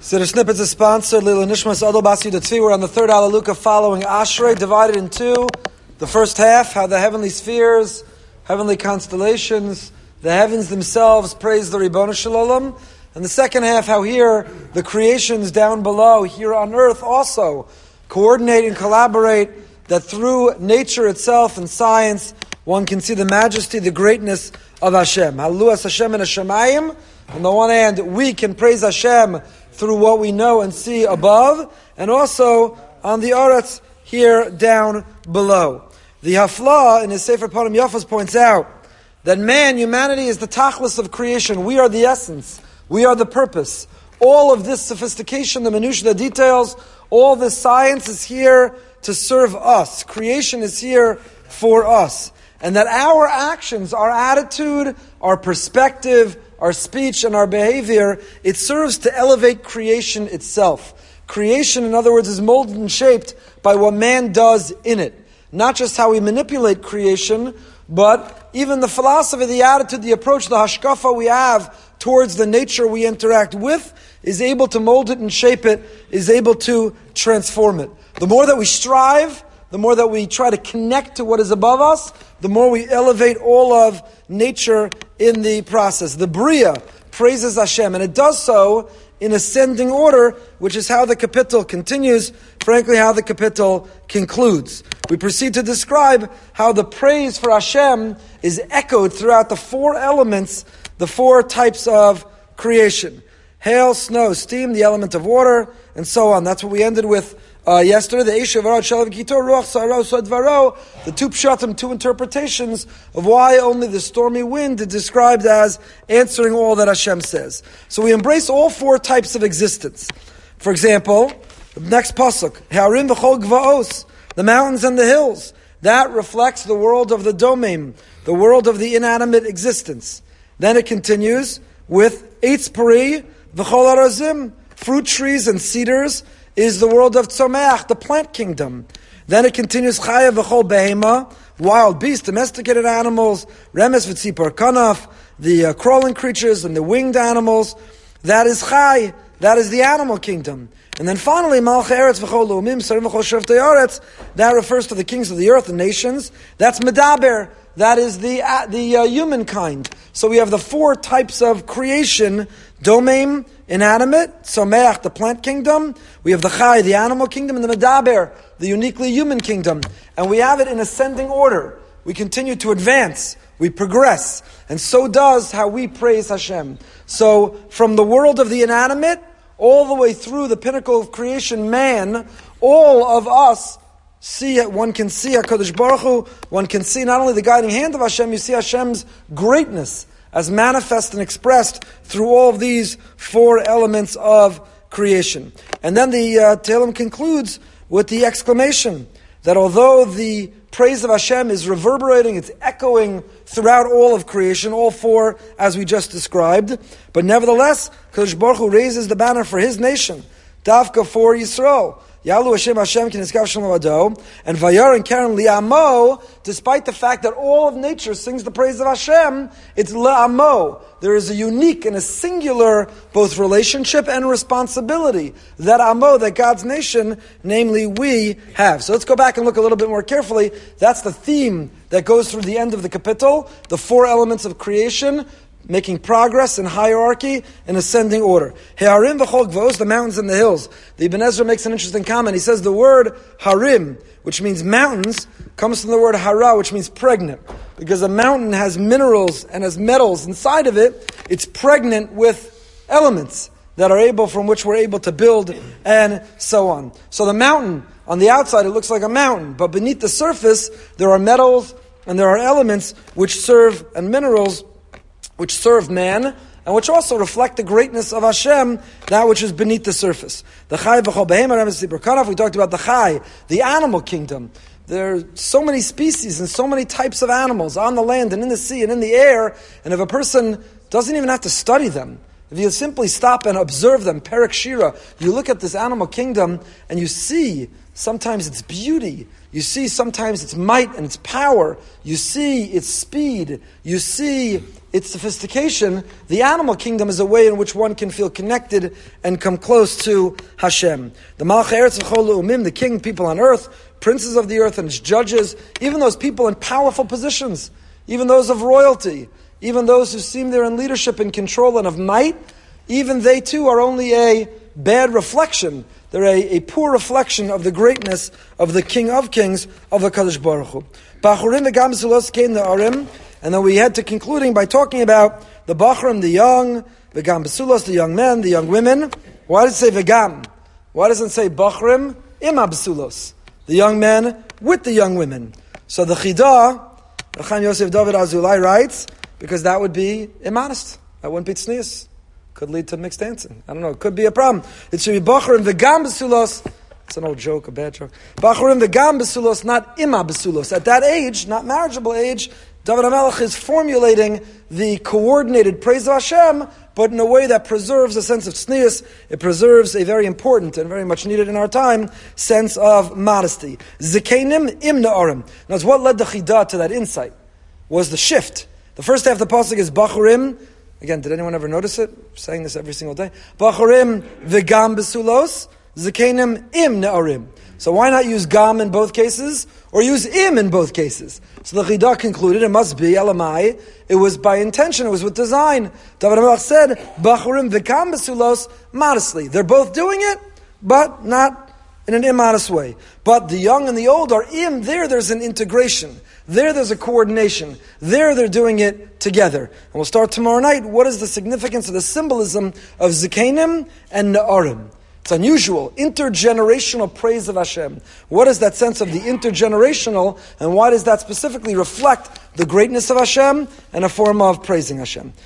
So the snippets is sponsored Lila Nishmas Adol Bas Yudatzi. We're on the third Hallelujah following Ashrei, divided in two. The first half, how the heavenly spheres, heavenly constellations, the heavens themselves praise the Ribono Shel Olam. And the second half, how here the creations down below, here on earth also, coordinate and collaborate, that through nature itself and science, one can see the majesty, the greatness of Hashem. Hallelujah Hashem in Hashemayim. On the one hand, we can praise Hashem through what we know and see above, and also on the Aretz here down below. The Hafla in his Sefer Panim Yafos points out that humanity is the tachlis of creation. We are the essence. We are the purpose. All of this sophistication, the minutiae, the details, all this science is here to serve us. Creation is here for us. And that our actions, our attitude, our perspective, our speech and our behavior, it serves to elevate creation itself. Creation, in other words, is molded and shaped by what man does in it. Not just how we manipulate creation, but even the philosophy, the attitude, the approach, the hashkafa we have towards the nature we interact with is able to mold it and shape it, is able to transform it. The more that we strive, the more that we try to connect to what is above us, the more we elevate all of nature in the process. The Bria praises Hashem, and it does so in ascending order, which is how the kapitel continues, frankly how the kapitel concludes. We proceed to describe how the praise for Hashem is echoed throughout the four elements, the four types of creation. Hail, snow, steam, the element of water, and so on. That's what we ended with yesterday. The two pshatim, two interpretations of why only the stormy wind is described as answering all that Hashem says. So we embrace all four types of existence. For example, the next pasuk, Ha'arim v'chol gvaos, the mountains and the hills. That reflects the world of the domim, the world of the inanimate existence. Then it continues with Eitz Pari v'chol arazim, fruit trees and cedars, is the world of Tzomeach, the plant kingdom. Then it continues, Chaya v'chol behema, wild beasts, domesticated animals, Remes v'tzipor kanaf, the crawling creatures and the winged animals. That is Chai, that is the animal kingdom. And then finally, Malchei Eretz v'chol lu'umim, Sarim v'chol sheftei Eretz, that refers to the kings of the earth, the nations. That's Medaber, that is the humankind. So we have the four types of creation, Domim, inanimate, Tzomeach, the plant kingdom. We have the Chai, the animal kingdom, and the Medaber, the uniquely human kingdom. And we have it in ascending order. We continue to advance. We progress. And so does how we praise Hashem. So from the world of the inanimate, all the way through the pinnacle of creation, man, all of us one can see HaKadosh Baruch Hu, one can see not only the guiding hand of Hashem, you see Hashem's greatness as manifest and expressed through all of these four elements of creation. And then the Tehillim concludes with the exclamation that although the praise of Hashem is reverberating, it's echoing throughout all of creation, all four as we just described, but nevertheless, Kadosh Baruch Hu raises the banner for His nation, Davka for Yisrael. Yalu Hashem Hashem Kiniskav Shem Ado, and Vayar and Karen Li'amo, despite the fact that all of nature sings the praise of Hashem, it's Li'amo. There is a unique and a singular both relationship and responsibility that Amo, that God's nation, namely we, have. So let's go back and look a little bit more carefully. That's the theme that goes through the end of the kapitel, the four elements of creation, making progress in hierarchy and ascending order. He'arim v'chol gvos, the mountains and the hills. The Ibn Ezra makes an interesting comment. He says the word harim, which means mountains, comes from the word hara, which means pregnant. Because a mountain has minerals and has metals inside of it, it's pregnant with elements that are from which we're able to build and so on. So the mountain, on the outside it looks like a mountain, but beneath the surface there are metals and there are elements which serve, and minerals which serve man, and which also reflect the greatness of Hashem, that which is beneath the surface. The Chai v'chol behema, we talked about the Chai, the animal kingdom. There are so many species and so many types of animals on the land and in the sea and in the air, and if a person doesn't even have to study them, if you simply stop and observe them, Perek Shira, you look at this animal kingdom and you see sometimes its beauty. You see sometimes its might and its power. You see its speed. You see its sophistication. The animal kingdom is a way in which one can feel connected and come close to Hashem. The Malchei Eretz V'chol Le'umim, the king, people on earth, princes of the earth and its judges, even those people in powerful positions, even those of royalty, even those who seem they're in leadership and control and of might, even they too are only a bad reflection. They're a poor reflection of the greatness of the King of Kings, of the Kadosh Baruch Hu. Bachurim v'gam besulos came the Arim, and then we head to concluding by talking about the Bachurim, the young, v'gam besulos, the young men, the young women. Why does it say v'gam? Why doesn't it say Bachurim ima besulos? The young men with the young women. So the Chidah, Chaim Yosef David Azulai writes, because that would be immodest. That wouldn't be tznius. Could lead to mixed dancing. I don't know. It could be a problem. It should be Bachurim v'gam besulos. It's an old joke, a bad joke. Bachurim v'gam besulos, not ima besulos. At that age, not marriageable age, David HaMelech is formulating the coordinated praise of Hashem, but in a way that preserves a sense of tznius. It preserves a very important and very much needed in our time sense of modesty. Zekenim im na'arim. Now, what led the Chidah to that insight was the shift. The first half of the pasuk is Bachurim. Again, did anyone ever notice it? I'm saying this every single day. Bachurim v'gam besulos, zekenim im ne'arim. So why not use gam in both cases, or use im in both cases? So the Chidah concluded it must be elamai. It was by intention. It was with design. David HaMelech said Bachurim v'gam besulos modestly. They're both doing it, but not in an immodest way. But the young and the old are im. There's an integration. There's a coordination. They're doing it together. And we'll start tomorrow night. What is the significance of the symbolism of Zekenim and Na'arim? It's unusual. Intergenerational praise of Hashem. What is that sense of the intergenerational, and why does that specifically reflect the greatness of Hashem and a form of praising Hashem?